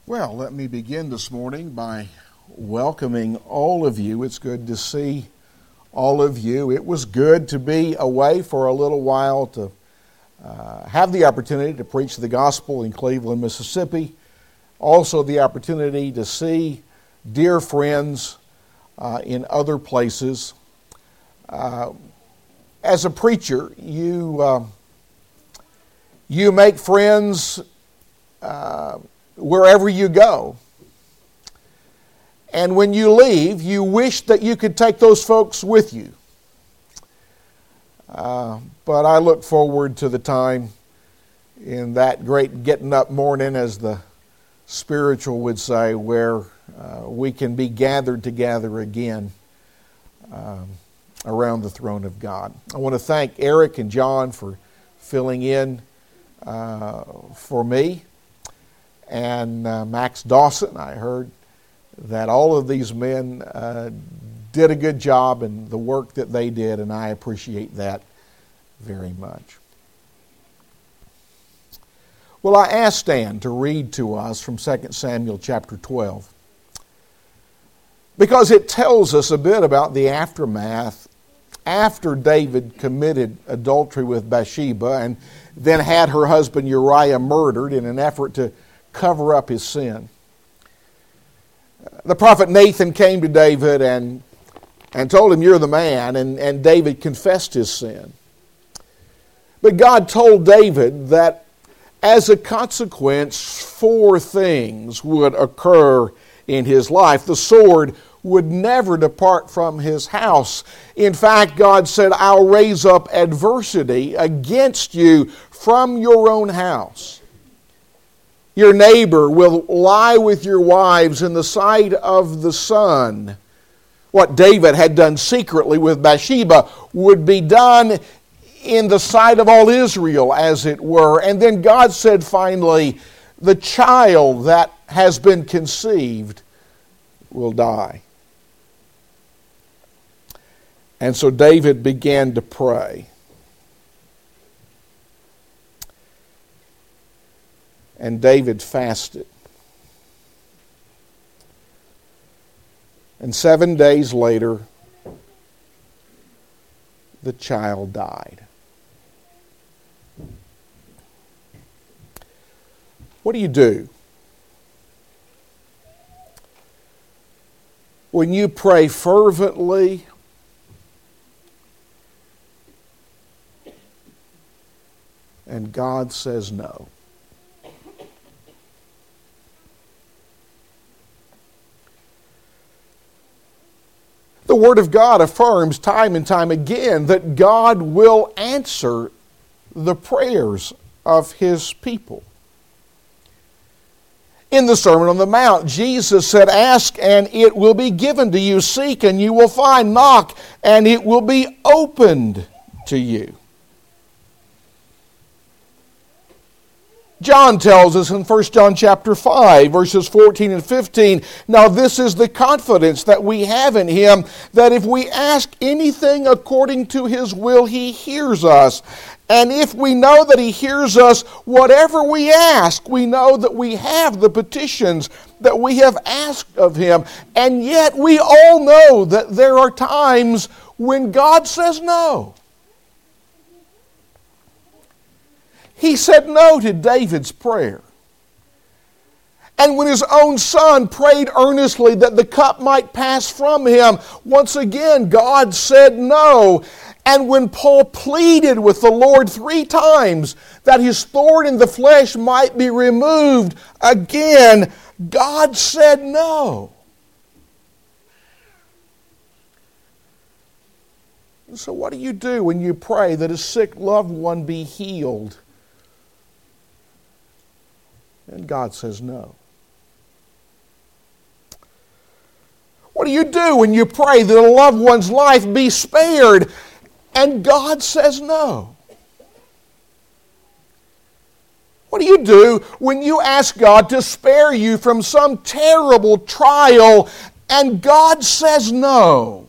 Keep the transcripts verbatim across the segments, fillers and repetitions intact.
Well, let me begin this morning by welcoming all of you. It's good to see all of you. It was good to be away for a little while to uh, have the opportunity to preach the gospel in Cleveland, Mississippi. Also the opportunity to see dear friends uh, in other places. Uh, as a preacher, you uh, you make friends uh, wherever you go. And when you leave, you wish that you could take those folks with you. Uh, but I look forward to the time in that great getting up morning, as the spiritual would say, where uh, we can be gathered together again um, around the throne of God. I want to thank Eric and John for filling in uh, for me. And uh, Max Dawson, I heard that all of these men uh, did a good job in the work that they did, and I appreciate that very much. Well, I asked Stan to read to us from Second Samuel chapter twelve, because it tells us a bit about the aftermath after David committed adultery with Bathsheba and then had her husband Uriah murdered in an effort to cover up his sin. The prophet Nathan came to David and, and told him, "You're the man," and, and David confessed his sin. But God told David that as a consequence, four things would occur in his life. The sword would never depart from his house. In fact, God said, "I'll raise up adversity against you from your own house. Your neighbor will lie with your wives in the sight of the sun." What David had done secretly with Bathsheba would be done in the sight of all Israel, as it were. And then God said finally, the child that has been conceived will die. And so David began to pray. And David fasted. And seven days later, the child died. What do you do when you pray fervently and God says no? The Word of God affirms time and time again that God will answer the prayers of His people. In the Sermon on the Mount, Jesus said, "Ask and it will be given to you. Seek and you will find. Knock and it will be opened to you." John tells us in First John chapter five, verses fourteen and fifteen, "Now this is the confidence that we have in Him, that if we ask anything according to His will, He hears us. And if we know that He hears us, whatever we ask, we know that we have the petitions that we have asked of Him." And yet we all know that there are times when God says no. He said no to David's prayer. And when his own son prayed earnestly that the cup might pass from him, once again God said no. And when Paul pleaded with the Lord three times that his thorn in the flesh might be removed, again God said no. So what do you do when you pray that a sick loved one be healed? And God says no. What do you do when you pray that a loved one's life be spared? And God says no. What do you do when you ask God to spare you from some terrible trial and God says no?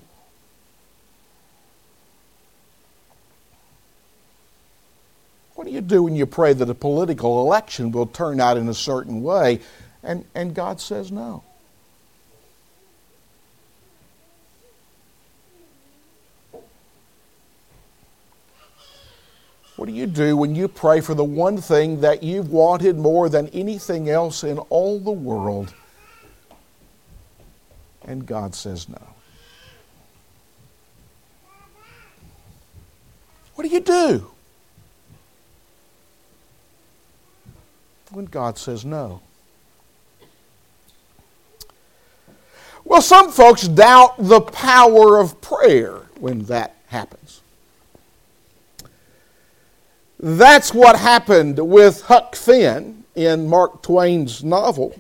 What do you do when you pray that a political election will turn out in a certain way And, and God says no. What do you do when you pray for the one thing that you've wanted more than anything else in all the world, and God says no? What do you do when God says no? Well, some folks doubt the power of prayer when that happens. That's what happened with Huck Finn in Mark Twain's novel.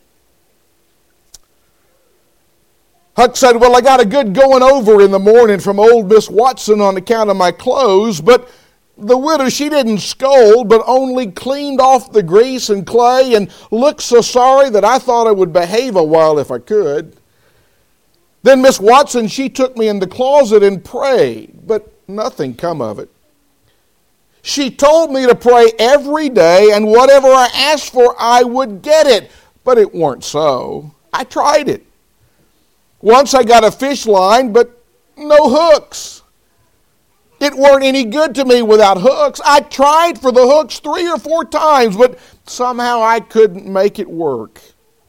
Huck said, well, I got a good going over in the morning from old Miss Watson on account of my clothes, but the widow, she didn't scold, but only cleaned off the grease and clay and looked so sorry that I thought I would behave a while if I could. Then Miss Watson, she took me in the closet and prayed, but nothing come of it. She told me to pray every day, and whatever I asked for, I would get it. But it weren't so. I tried it. Once I got a fish line, but no hooks. It weren't any good to me without hooks. I tried for the hooks three or four times, but somehow I couldn't make it work.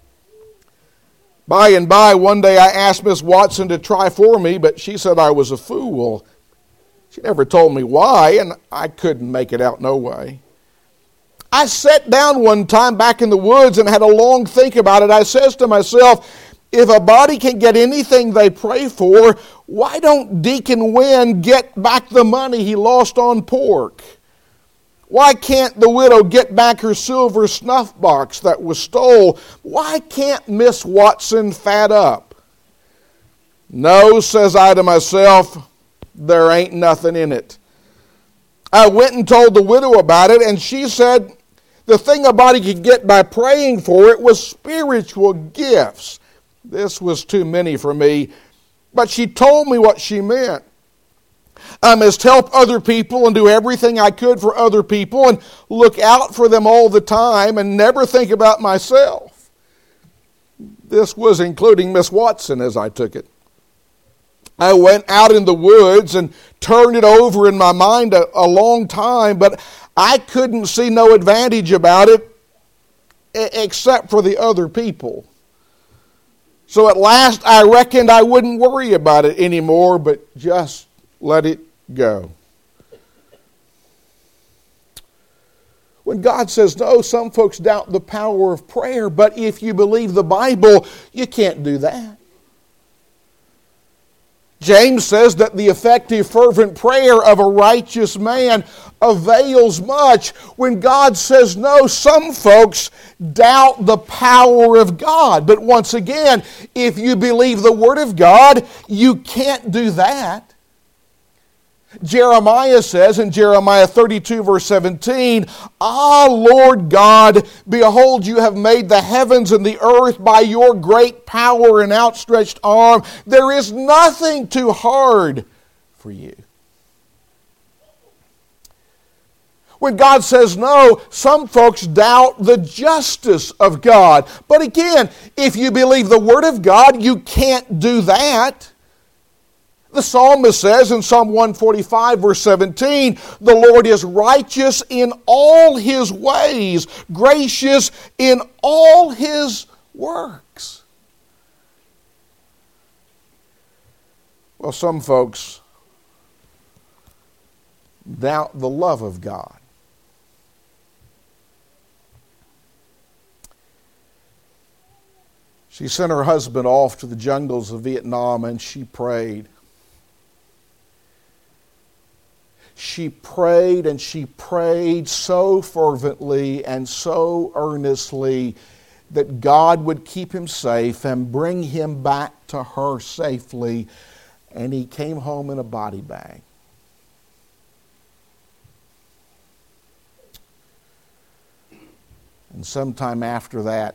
By and by, one day I asked Miss Watson to try for me, but she said I was a fool. She never told me why, and I couldn't make it out no way. I sat down one time back in the woods and had a long think about it. I says to myself, if a body can get anything they pray for, why don't Deacon Wynn get back the money he lost on pork? Why can't the widow get back her silver snuff box that was stole? Why can't Miss Watson fat up? No, says I to myself, there ain't nothing in it. I went and told the widow about it, and she said the thing a body could get by praying for it was spiritual gifts. This was too many for me, but she told me what she meant. I must help other people and do everything I could for other people and look out for them all the time and never think about myself. This was including Miss Watson as I took it. I went out in the woods and turned it over in my mind a, a long time, but I couldn't see no advantage about it except for the other people. So at last I reckoned I wouldn't worry about it anymore, but just let it go. When God says no, some folks doubt the power of prayer, but if you believe the Bible, you can't do that. James says that the effective, fervent prayer of a righteous man avails much. When God says no, some folks doubt the power of God. But once again, if you believe the Word of God, you can't do that. Jeremiah says in Jeremiah thirty-two verse seventeen, Ah, Lord God, behold, you have made the heavens and the earth by your great power and outstretched arm. There is nothing too hard for you. When God says no, some folks doubt the justice of God. But again, if you believe the Word of God, you can't do that. The psalmist says in Psalm one forty-five, verse seventeen, the Lord is righteous in all His ways, gracious in all His works. Well, some folks doubt the love of God. She sent her husband off to the jungles of Vietnam and she prayed. She prayed and she prayed so fervently and so earnestly that God would keep him safe and bring him back to her safely. And he came home in a body bag. And sometime after that,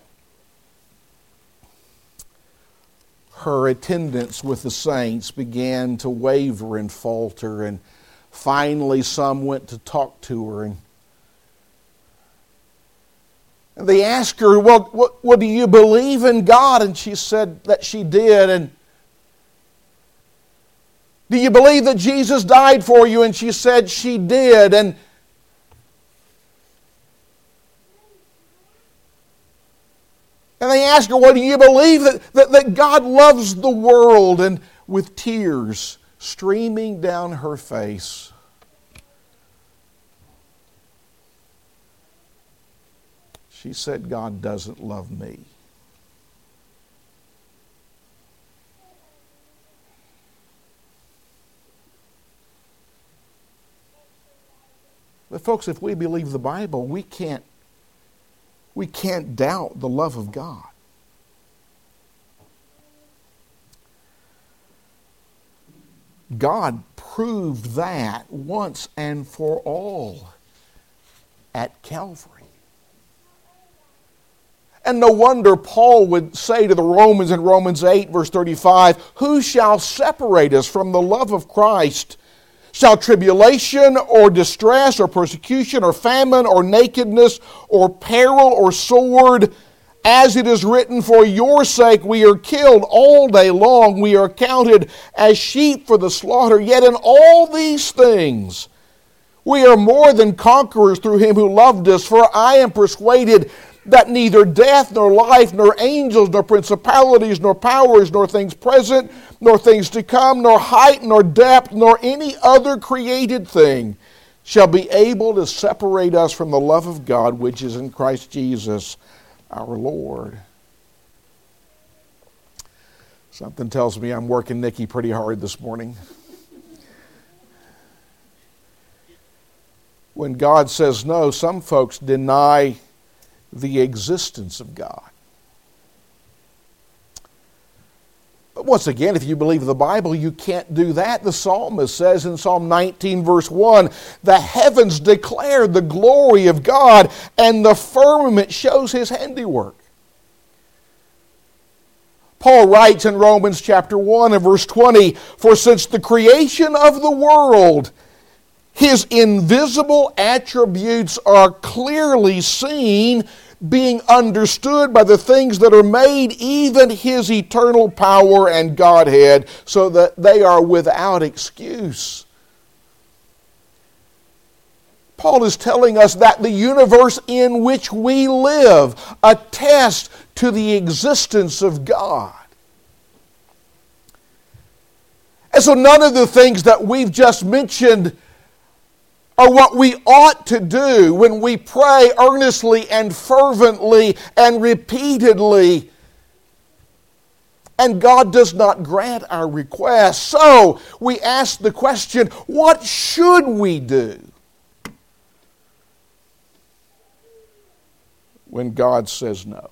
her attendance with the saints began to waver and falter, and finally some went to talk to her. And, They asked her, well, what, what do you believe in God? And she said that she did. And do you believe that Jesus died for you? And she said she did. And And they asked her, well, do you believe that, that, that God loves the world? And with tears streaming down her face, she said, God doesn't love me. But folks, if we believe the Bible, we can't We can't doubt the love of God. God proved that once and for all at Calvary. And no wonder Paul would say to the Romans in Romans eight, verse thirty-five, who shall separate us from the love of Christ? Shall tribulation or distress or persecution or famine or nakedness or peril or sword, as it is written, for your sake we are killed all day long, we are counted as sheep for the slaughter. Yet in all these things we are more than conquerors through him who loved us. For I am persuaded that neither death, nor life, nor angels, nor principalities, nor powers, nor things present, nor things to come, nor height, nor depth, nor any other created thing shall be able to separate us from the love of God which is in Christ Jesus our Lord. Something tells me I'm working Nikki pretty hard this morning. When God says no, some folks deny the existence of God. But once again, if you believe the Bible, you can't do that. The psalmist says in Psalm nineteen, verse one, the heavens declare the glory of God, and the firmament shows his handiwork. Paul writes in Romans chapter one and verse twenty, for since the creation of the world, his invisible attributes are clearly seen, being understood by the things that are made, even his eternal power and Godhead, so that they are without excuse. Paul is telling us that the universe in which we live attests to the existence of God. And so none of the things that we've just mentioned are what we ought to do when we pray earnestly and fervently and repeatedly, and God does not grant our requests. So we ask the question, what should we do when God says no?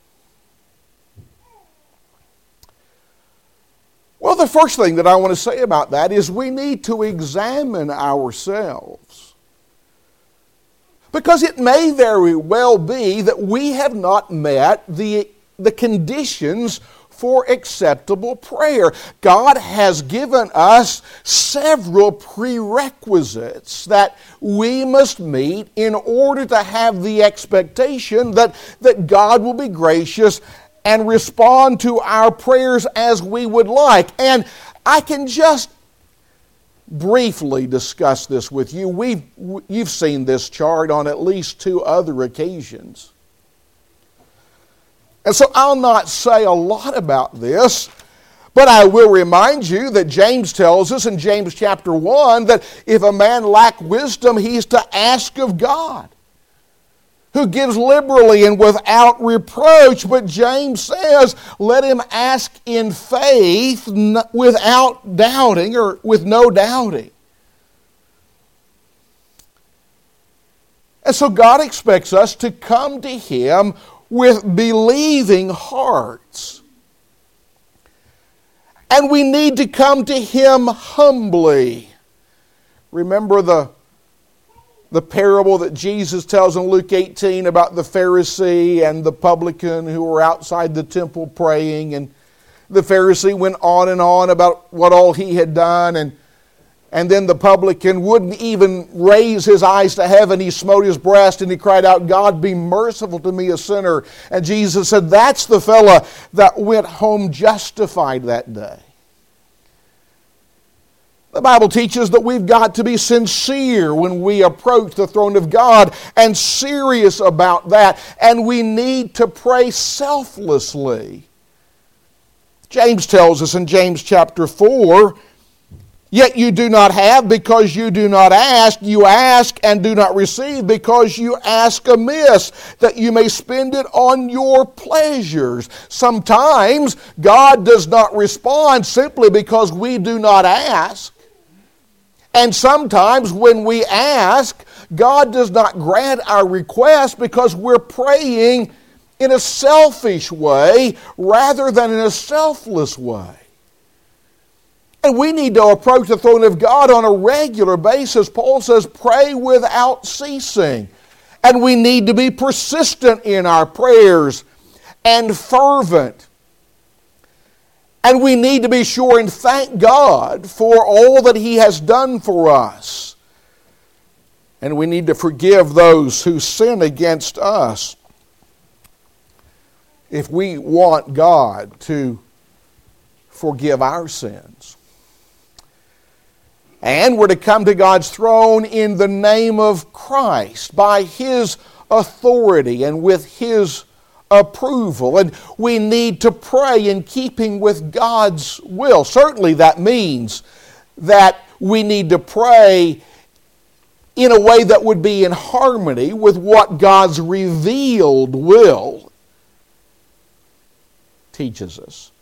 Well, the first thing that I want to say about that is we need to examine ourselves. Because it may very well be that we have not met the, the conditions for acceptable prayer. God has given us several prerequisites that we must meet in order to have the expectation that, that God will be gracious and respond to our prayers as we would like. And I can just briefly discuss this with you. We've, you've seen this chart on at least two other occasions. And so I'll not say a lot about this, but I will remind you that James tells us in James chapter one that if a man lack wisdom, he's to ask of God, who gives liberally and without reproach. But James says, let him ask in faith without doubting, or with no doubting. And so God expects us to come to Him with believing hearts. And we need to come to Him humbly. Remember the The parable that Jesus tells in Luke eighteen about the Pharisee and the publican who were outside the temple praying. And the Pharisee went on and on about what all he had done. And, And then the publican wouldn't even raise his eyes to heaven. He smote his breast and he cried out, God, be merciful to me, a sinner. And Jesus said, that's the fella that went home justified that day. The Bible teaches that we've got to be sincere when we approach the throne of God and serious about that. And we need to pray selflessly. James tells us in James chapter four, yet you do not have because you do not ask. You ask and do not receive because you ask amiss, that you may spend it on your pleasures. Sometimes God does not respond simply because we do not ask. And sometimes when we ask, God does not grant our request because we're praying in a selfish way rather than in a selfless way. And we need to approach the throne of God on a regular basis. Paul says, pray without ceasing. And we need to be persistent in our prayers and fervent. And we need to be sure and thank God for all that He has done for us. And we need to forgive those who sin against us. If we want God to forgive our sins. And we're to come to God's throne in the name of Christ, by His authority and with His approval. And we need to pray in keeping with God's will. Certainly that means that we need to pray in a way that would be in harmony with what God's revealed will teaches us.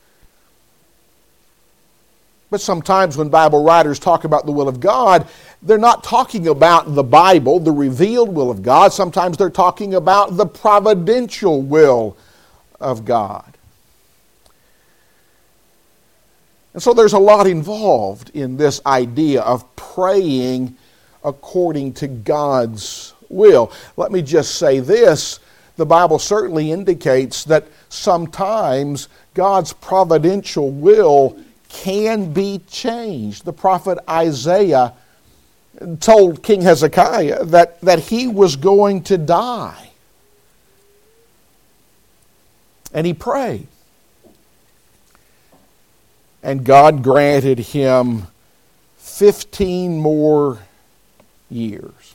But sometimes when Bible writers talk about the will of God, they're not talking about the Bible, the revealed will of God. Sometimes they're talking about the providential will of God. And so there's a lot involved in this idea of praying according to God's will. Let me just say this. The Bible certainly indicates that sometimes God's providential will can be changed. The prophet Isaiah told King Hezekiah that, that he was going to die. And he prayed. And God granted him fifteen more years.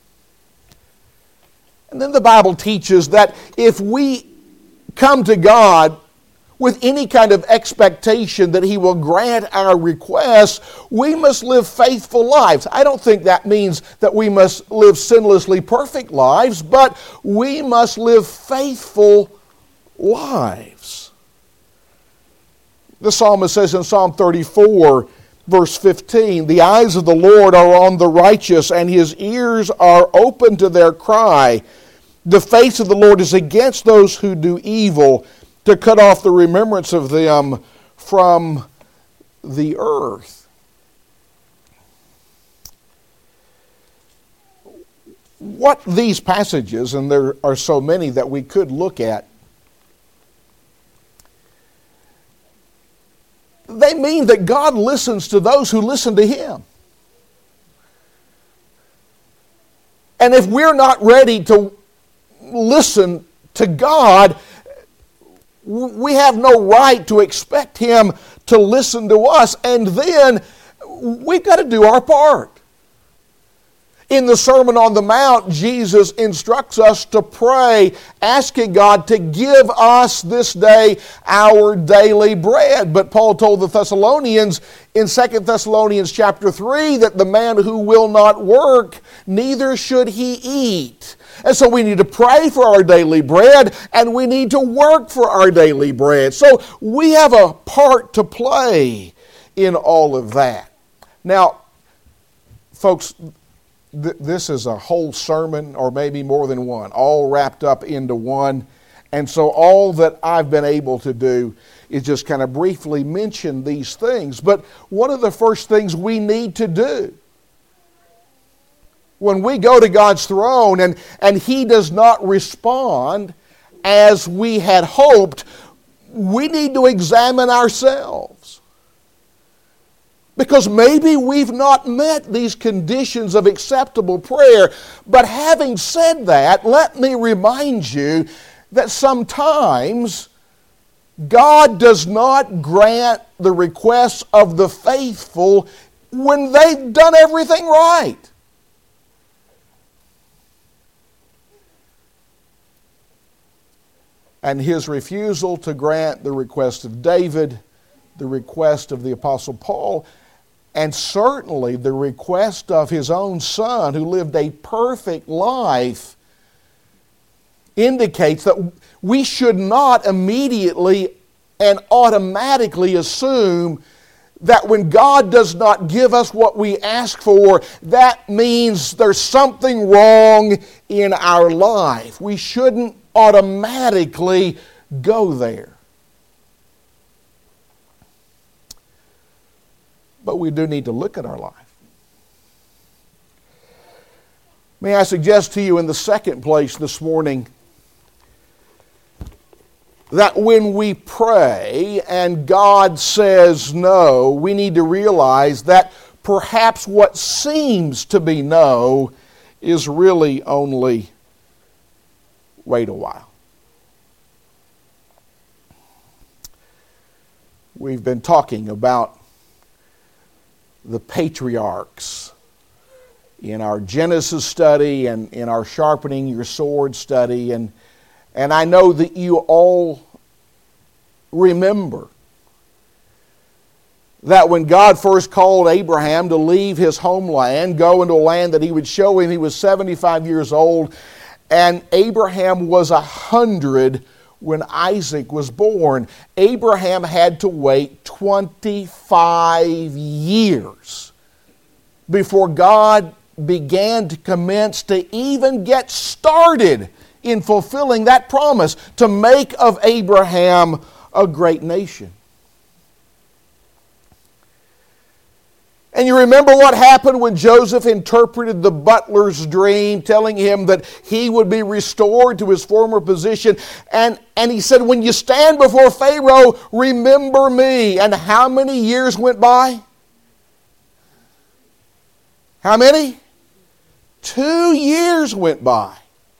And then the Bible teaches that if we come to God with any kind of expectation that He will grant our requests, we must live faithful lives. I don't think that means that we must live sinlessly perfect lives, but we must live faithful lives. The psalmist says in Psalm thirty-four, verse fifteen, the eyes of the Lord are on the righteous, and His ears are open to their cry. The face of the Lord is against those who do evil, to cut off the remembrance of them from the earth. What these passages, and there are so many that we could look at, they mean that God listens to those who listen to Him. And if we're not ready to listen to God, we have no right to expect Him to listen to us, and then we've got to do our part. In the Sermon on the Mount, Jesus instructs us to pray, asking God to give us this day our daily bread. But Paul told the Thessalonians in Second Thessalonians chapter three that the man who will not work, neither should he eat. And so we need to pray for our daily bread, and we need to work for our daily bread. So we have a part to play in all of that. Now, folks, th- this is a whole sermon, or maybe more than one, all wrapped up into one. And so all that I've been able to do is just kind of briefly mention these things. But one of the first things we need to do when we go to God's throne and, and He does not respond as we had hoped, we need to examine ourselves. Because maybe we've not met these conditions of acceptable prayer. But having said that, let me remind you that sometimes God does not grant the requests of the faithful when they've done everything right. And his refusal to grant the request of David, the request of the Apostle Paul, and certainly the request of his own son, who lived a perfect life, indicates that we should not immediately and automatically assume that when God does not give us what we ask for, that means there's something wrong in our life. We shouldn't automatically go there. But we do need to look at our life. May I suggest to you in the second place this morning that when we pray and God says no, we need to realize that perhaps what seems to be no is really only wait a while. We've been talking about the patriarchs in our Genesis study and in our Sharpening Your Sword study, and and I know that you all remember that when God first called Abraham to leave his homeland, go into a land that he would show him, he was seventy-five years old, and Abraham was a hundred when Isaac was born. Abraham had to wait twenty-five years before God began to commence to even get started in fulfilling that promise to make of Abraham a great nation. And you remember what happened when Joseph interpreted the butler's dream, telling him that he would be restored to his former position. And, and he said, when you stand before Pharaoh, remember me. And how many years went by? How many? Two years went by.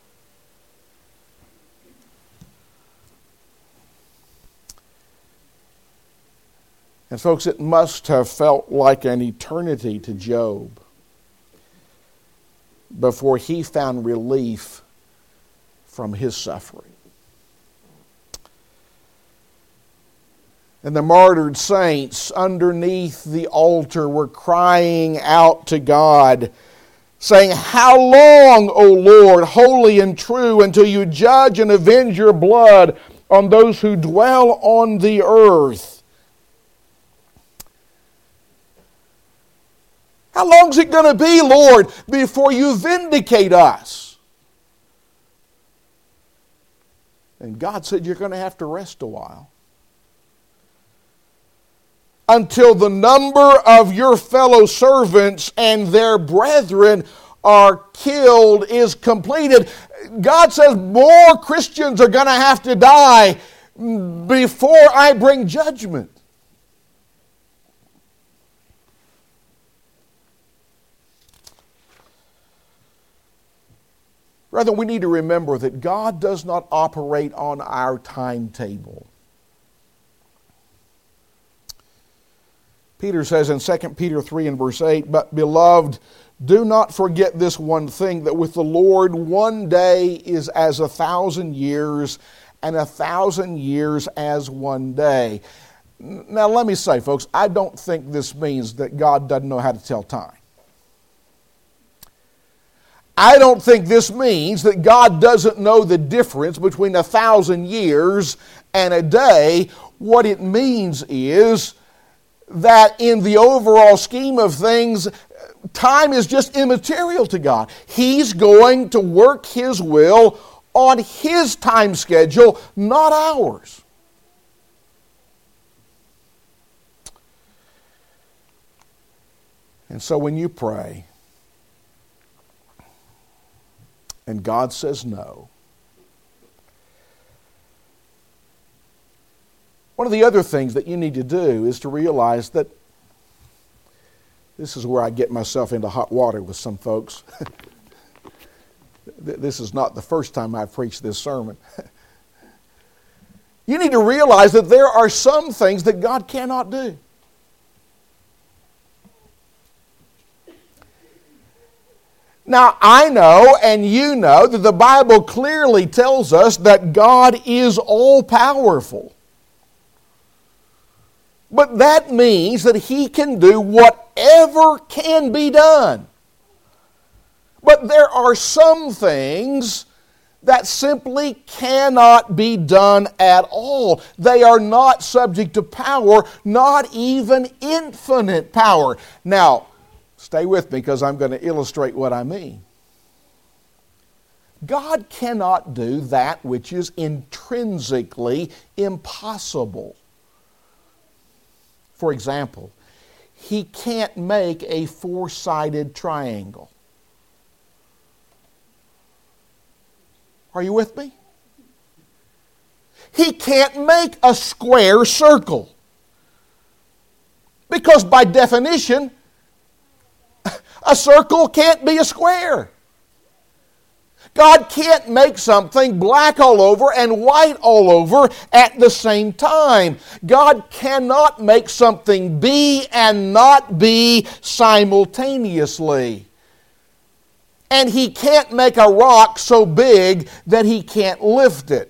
And folks, it must have felt like an eternity to Job before he found relief from his suffering. And the martyred saints underneath the altar were crying out to God, saying, how long, O Lord, holy and true, until you judge and avenge your blood on those who dwell on the earth? How long is it going to be, Lord, before you vindicate us? And God said, you're going to have to rest a while, until the number of your fellow servants and their brethren are killed is completed. God says more Christians are going to have to die before I bring judgment. Rather, we need to remember that God does not operate on our timetable. Peter says in Second Peter three and verse eight, but beloved, do not forget this one thing, that with the Lord one day is as a thousand years, and a thousand years as one day. Now let me say, folks, I don't think this means that God doesn't know how to tell time. I don't think this means that God doesn't know the difference between a thousand years and a day. What it means is that in the overall scheme of things, time is just immaterial to God. He's going to work His will on His time schedule, not ours. And so when you pray, and God says no, one of the other things that you need to do is to realize that This is where I get myself into hot water with some folks. This is not the first time I've preached this sermon. You need to realize that there are some things that God cannot do. Now, I know and you know that the Bible clearly tells us that God is all-powerful. But that means that He can do whatever can be done. But there are some things that simply cannot be done at all. They are not subject to power, not even infinite power. Now, stay with me because I'm going to illustrate what I mean. God cannot do that which is intrinsically impossible. For example, He can't make a four-sided triangle. Are you with me? He can't make a square circle. Because by definition, a circle can't be a square. God can't make something black all over and white all over at the same time. God cannot make something be and not be simultaneously. And He can't make a rock so big that He can't lift it.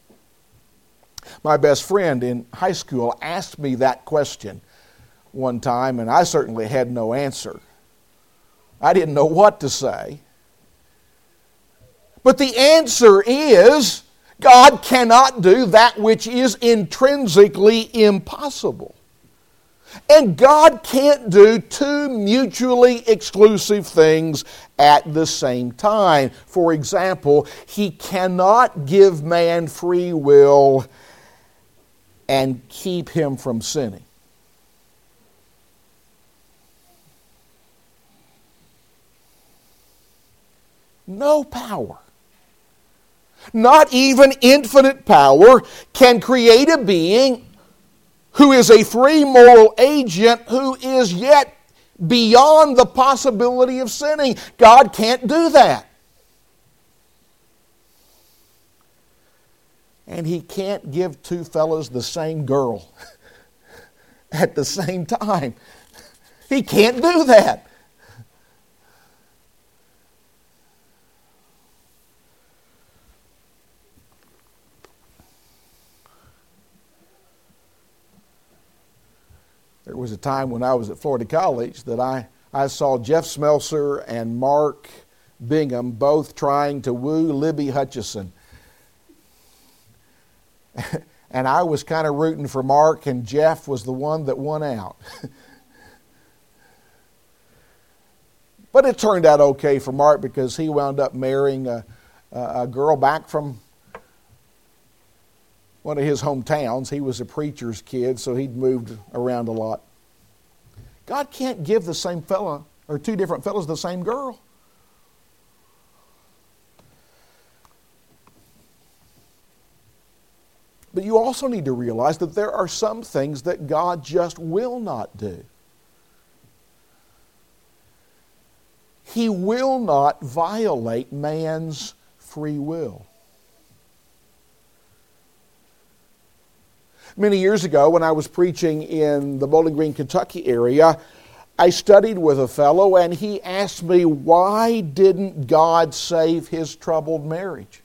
My best friend in high school asked me that question one time, and I certainly had no answer. I didn't know what to say. But the answer is, God cannot do that which is intrinsically impossible. And God can't do two mutually exclusive things at the same time. For example, He cannot give man free will and keep him from sinning. No power, not even infinite power, can create a being who is a free moral agent who is yet beyond the possibility of sinning. God can't do that. And He can't give two fellas the same girl at the same time. He can't do that. There was a time when I was at Florida College that I, I saw Jeff Smelser and Mark Bingham both trying to woo Libby Hutchison. And I was kind of rooting for Mark, and Jeff was the one that won out. But it turned out okay for Mark because he wound up marrying a, a girl back from one of his hometowns. He was a preacher's kid, so he'd moved around a lot. God can't give the same fella, or two different fellas, the same girl. But you also need to realize that there are some things that God just will not do. He will not violate man's free will. Many years ago, when I was preaching in the Bowling Green, Kentucky area, I studied with a fellow, and he asked me, why didn't God save his troubled marriage?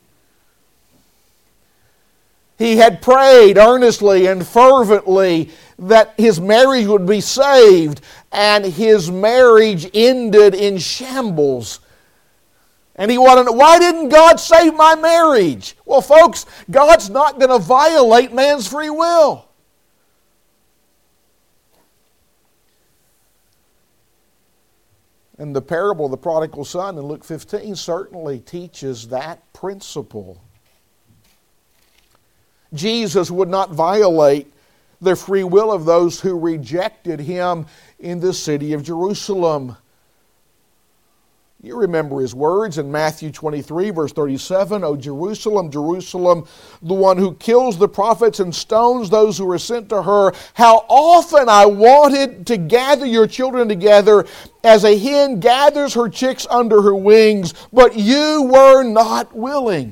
He had prayed earnestly and fervently that his marriage would be saved, and his marriage ended in shambles. And he wanted to know, why didn't God save my marriage? Well, folks, God's not going to violate man's free will. And the parable of the prodigal son in Luke fifteen certainly teaches that principle. Jesus would not violate the free will of those who rejected Him in the city of Jerusalem. You remember his words in Matthew twenty-three, verse thirty-seven, O Jerusalem, Jerusalem, the one who kills the prophets and stones those who are sent to her, how often I wanted to gather your children together as a hen gathers her chicks under her wings, but you were not willing.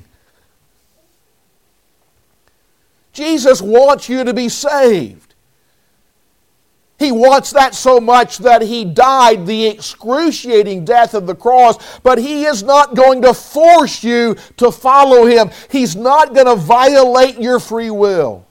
Jesus wants you to be saved. He wants that so much that He died the excruciating death of the cross, but He is not going to force you to follow Him. He's not going to violate your free will.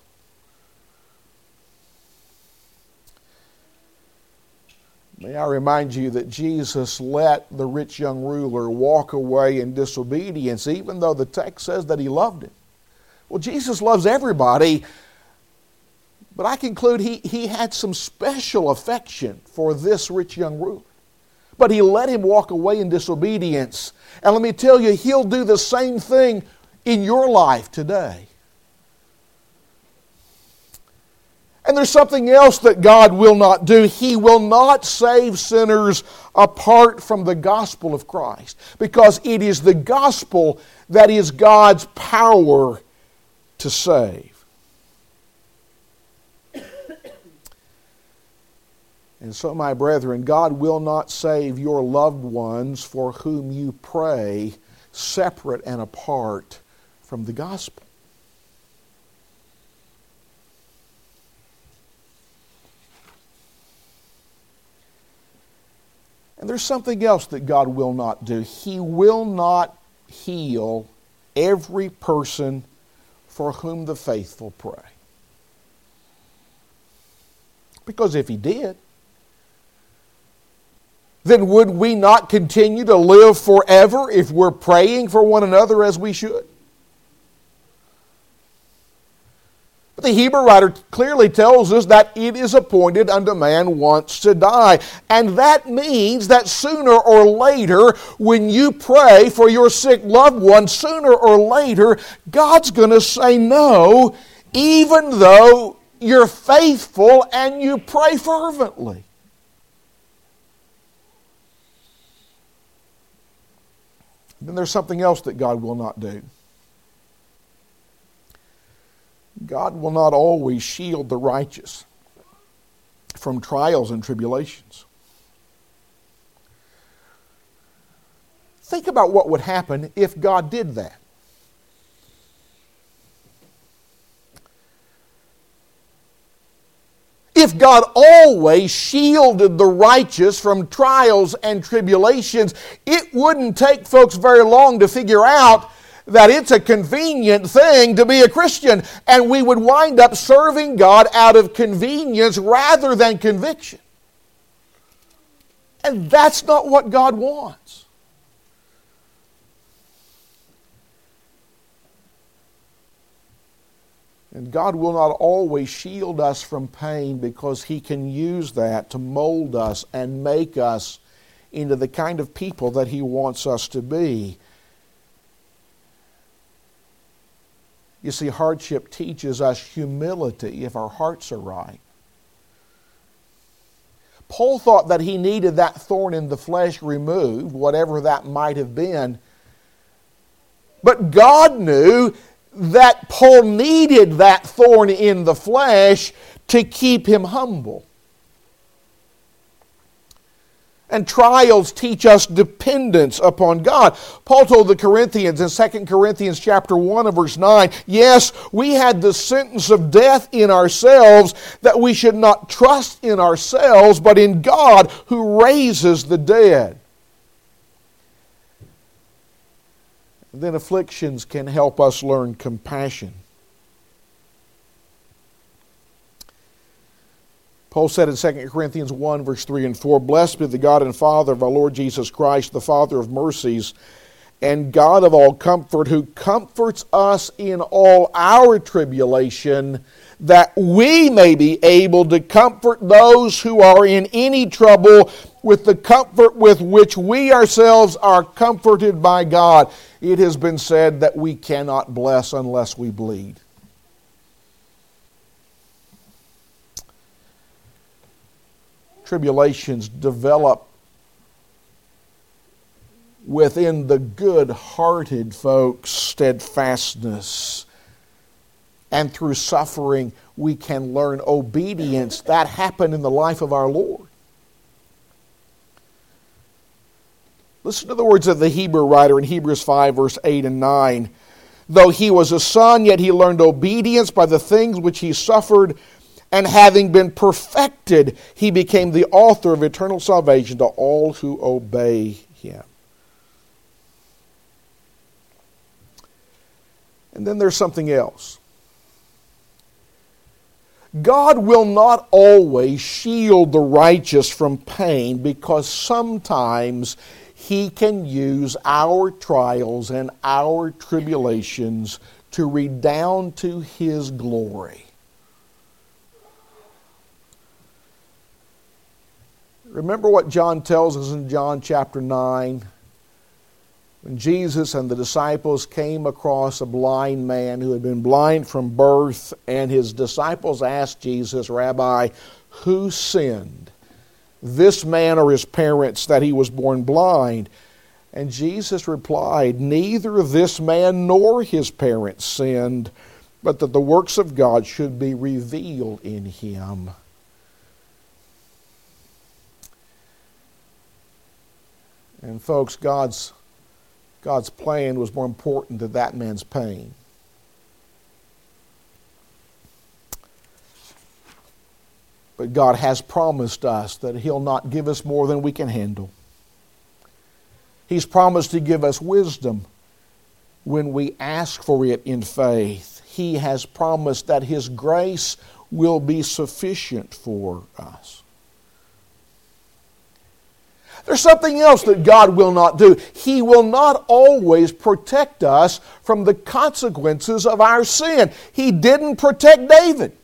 May I remind you that Jesus let the rich young ruler walk away in disobedience, even though the text says that He loved him. Well, Jesus loves everybody, but I conclude he, he had some special affection for this rich young ruler. But He let him walk away in disobedience. And let me tell you, He'll do the same thing in your life today. And there's something else that God will not do. He will not save sinners apart from the gospel of Christ, because it is the gospel that is God's power to save. And so, my brethren, God will not save your loved ones for whom you pray separate and apart from the gospel. And there's something else that God will not do. He will not heal every person for whom the faithful pray. Because if He did, then would we not continue to live forever if we're praying for one another as we should? But the Hebrew writer clearly tells us that it is appointed unto man once to die. And that means that sooner or later, when you pray for your sick loved one, sooner or later, God's going to say no, even though you're faithful and you pray fervently. Then there's something else that God will not do. God will not always shield the righteous from trials and tribulations. Think about what would happen if God did that. If God always shielded the righteous from trials and tribulations, it wouldn't take folks very long to figure out that it's a convenient thing to be a Christian, and we would wind up serving God out of convenience rather than conviction. And that's not what God wants. And God will not always shield us from pain, because He can use that to mold us and make us into the kind of people that He wants us to be. You see, hardship teaches us humility if our hearts are right. Paul thought that he needed that thorn in the flesh removed, whatever that might have been. But God knew that Paul needed that thorn in the flesh to keep him humble. And trials teach us dependence upon God. Paul told the Corinthians in Second Corinthians chapter one and verse nine, yes, we had the sentence of death in ourselves, that we should not trust in ourselves, but in God who raises the dead. And then afflictions can help us learn compassion. Paul said in Second Corinthians one, verse three and four, blessed be the God and Father of our Lord Jesus Christ, the Father of mercies, and God of all comfort, who comforts us in all our tribulation, that we may be able to comfort those who are in any trouble with the comfort with which we ourselves are comforted by God. It has been said that we cannot bless unless we bleed. Tribulations develop within the good-hearted folks steadfastness. And through suffering, we can learn obedience. That happened in the life of our Lord. Listen to the words of the Hebrew writer in Hebrews five, verse eight and nine. Though he was a son, yet he learned obedience by the things which he suffered, and having been perfected, he became the author of eternal salvation to all who obey him. And then there's something else. God will not always shield the righteous from pain, because sometimes He can use our trials and our tribulations to redound to His glory. Remember what John tells us in John chapter nine? When Jesus and the disciples came across a blind man who had been blind from birth, and his disciples asked Jesus, Rabbi, who sinned, this man or his parents, that he was born blind? And Jesus replied, neither this man nor his parents sinned, but that the works of God should be revealed in him. And folks, God's God's plan was more important than that man's pain. But God has promised us that He'll not give us more than we can handle. He's promised to give us wisdom when we ask for it in faith. He has promised that His grace will be sufficient for us. There's something else that God will not do. He will not always protect us from the consequences of our sin. He didn't protect David.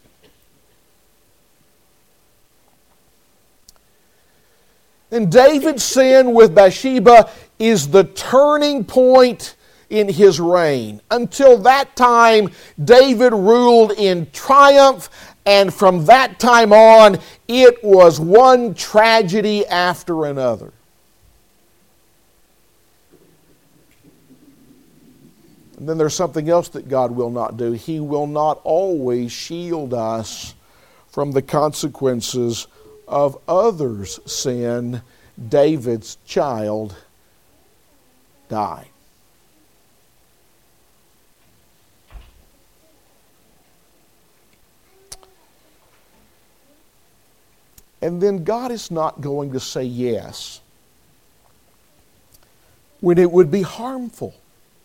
And David's sin with Bathsheba is the turning point in his reign. Until that time, David ruled in triumph, and from that time on, it was one tragedy after another. And then there's something else that God will not do. He will not always shield us from the consequences of others' sin. David's child died. And then God is not going to say yes when it would be harmful.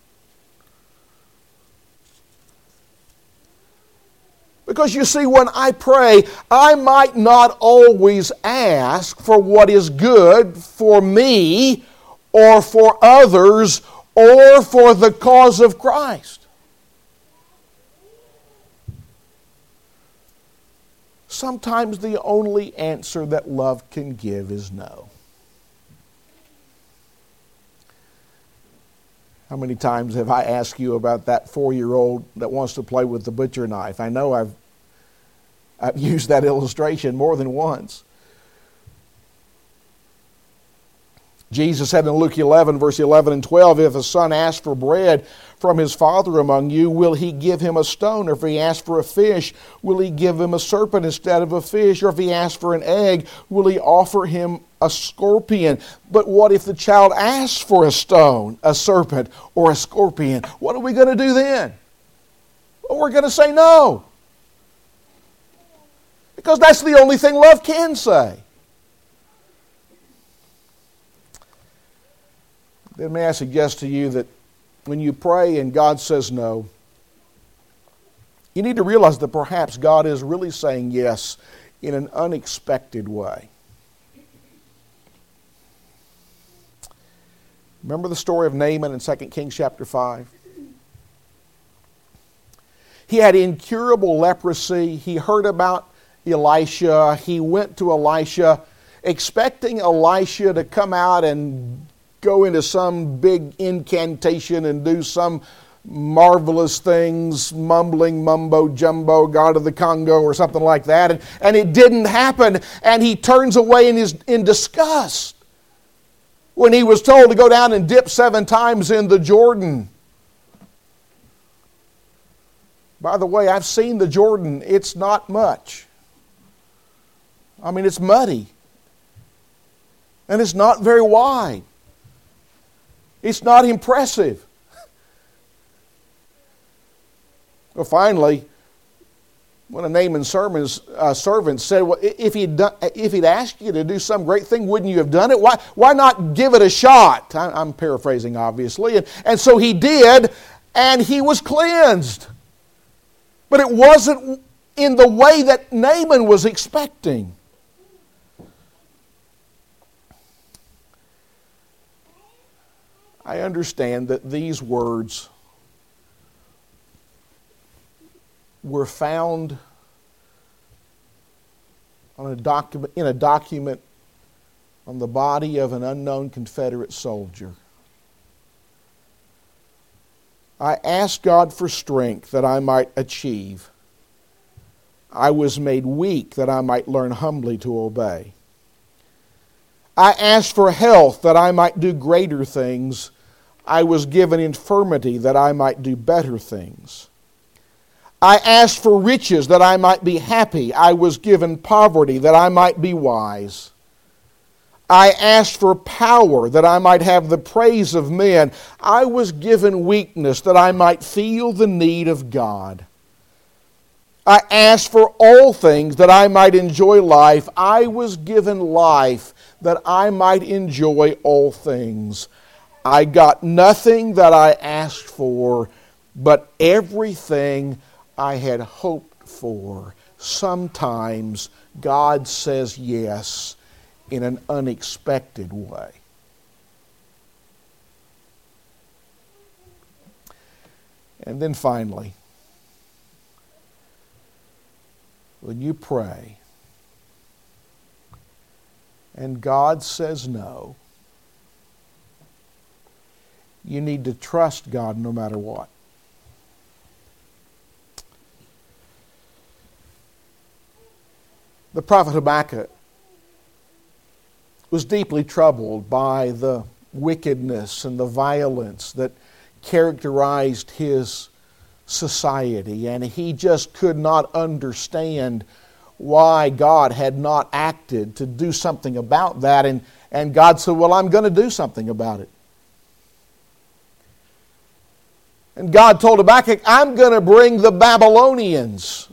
Because you see, when I pray, I might not always ask for what is good for me or for others or for the cause of Christ. Sometimes the only answer that love can give is no. How many times have I asked you about that four-year-old that wants to play with the butcher knife? I know I've, I've used that illustration more than once. Jesus said in Luke eleven, verse eleven and twelve, if a son asks for bread from his father among you, will he give him a stone? Or if he asks for a fish, will he give him a serpent instead of a fish? Or if he asks for an egg, will he offer him a scorpion? But what if the child asks for a stone, a serpent, or a scorpion? What are we going to do then? Well, we're going to say no. Because that's the only thing love can say. Then may I suggest to you that when you pray and God says no, you need to realize that perhaps God is really saying yes in an unexpected way. Remember the story of Naaman in Second Kings chapter five? He had incurable leprosy. He heard about Elisha. He went to Elisha expecting Elisha to come out and go into some big incantation and do some marvelous things, mumbling mumbo jumbo, God of the Congo or something like that. And, and it didn't happen, and he turns away in, his, in disgust. when he was told to go down and dip seven times in the Jordan. By the way, I've seen the Jordan. It's not much. I mean, it's muddy. And it's not very wide. It's not impressive. Well, finally, one of Naaman's sermons, uh, servants said, well, if he'd, done, if he'd asked you to do some great thing, wouldn't you have done it? Why, why not give it a shot? I, I'm paraphrasing, obviously. And, and so he did, and he was cleansed. But it wasn't in the way that Naaman was expecting. I understand that these words were found on a document, in a document on the body of an unknown Confederate soldier. I asked God for strength that I might achieve. I was made weak that I might learn humbly to obey. I asked for health that I might do greater things. I was given infirmity that I might do better things. I asked for riches that I might be happy. I was given poverty that I might be wise. I asked for power that I might have the praise of men. I was given weakness that I might feel the need of God. I asked for all things that I might enjoy life. I was given life that I might enjoy all things. I got nothing that I asked for, but everything I had hoped for. Sometimes God says yes in an unexpected way. And then finally, when you pray and God says no, you need to trust God no matter what. The prophet Habakkuk was deeply troubled by the wickedness and the violence that characterized his society, and he just could not understand why God had not acted to do something about that, and, and God said, well, I'm going to do something about it. And God told Habakkuk, I'm going to bring the Babylonians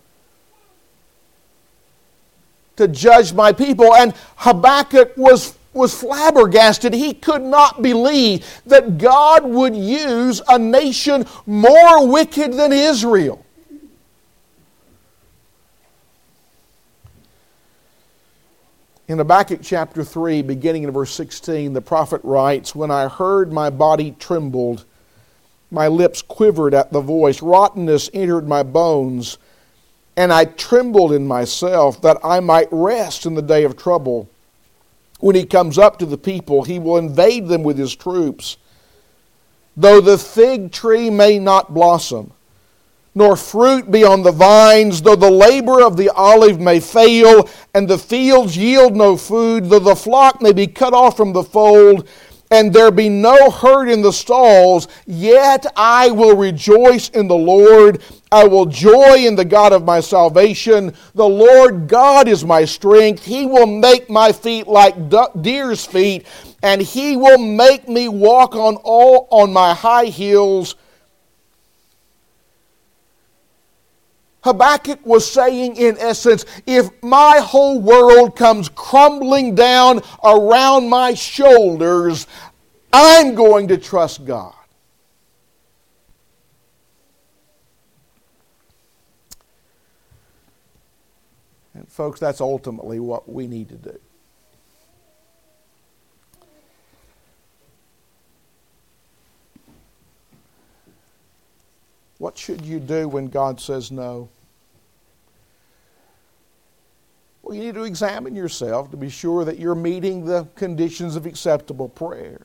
to judge my people. And Habakkuk was, was flabbergasted. He could not believe that God would use a nation more wicked than Israel. In Habakkuk chapter three, beginning in verse sixteen, the prophet writes, when I heard, my body trembled, my lips quivered at the voice, rottenness entered my bones, and I trembled in myself that I might rest in the day of trouble. When he comes up to the people, he will invade them with his troops. Though the fig tree may not blossom, nor fruit be on the vines, though the labor of the olive may fail, and the fields yield no food, though the flock may be cut off from the fold, and there be no herd in the stalls, yet I will rejoice in the Lord. I will joy in the God of my salvation. The Lord God is my strength. He will make my feet like deer's feet, and He will make me walk on all on my high hills. Habakkuk was saying, in essence, if my whole world comes crumbling down around my shoulders, I'm going to trust God. And folks, that's ultimately what we need to do. What should you do when God says no? Well, you need to examine yourself to be sure that you're meeting the conditions of acceptable prayer.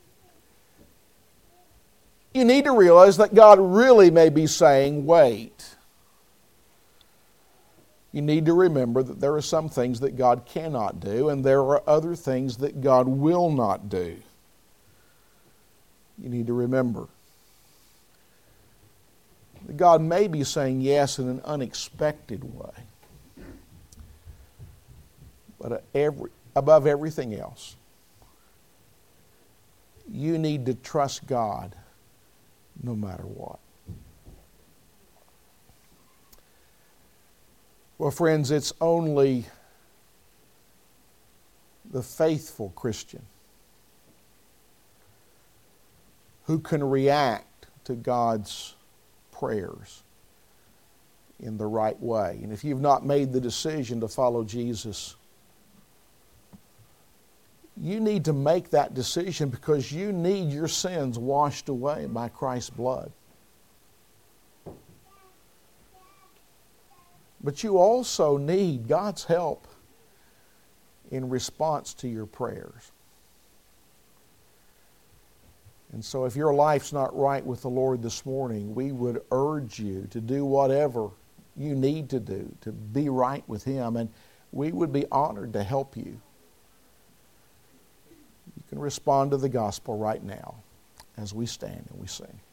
You need to realize that God really may be saying, wait. You need to remember that there are some things that God cannot do, and there are other things that God will not do. You need to remember that God may be saying yes in an unexpected way. But every, above everything else, you need to trust God no matter what. Well, friends, it's only the faithful Christian who can react to God's prayers in the right way. And if you've not made the decision to follow Jesus, you need to make that decision because you need your sins washed away by Christ's blood. But you also need God's help in response to your prayers. And so if your life's not right with the Lord this morning, we would urge you to do whatever you need to do to be right with Him, and we would be honored to help you. You can respond to the gospel right now as we stand and we sing.